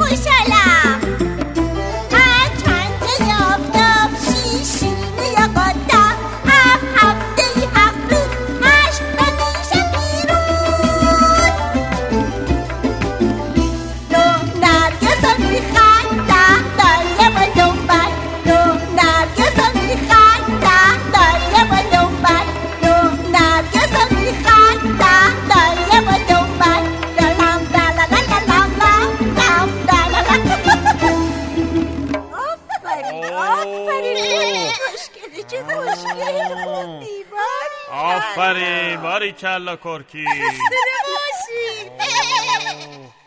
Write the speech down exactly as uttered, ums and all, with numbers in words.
خوشحالم. هر چند که یافتم شیشینه یا قطع، هفت هفته ای هفت روز هشت همیشه پیروز. نه نرگسا میخند ده دایه و دنبل، نه نرگسا میخند ده دایه و دنبل، نه نرگسا میخند ده دایه و دنبل. لالام لالالالالام لام لالالالام. آفرین آفرین خوشگلی، چه خوشگلی خوندی باری. آفرین باریکلا کرکی. خسته نباشی.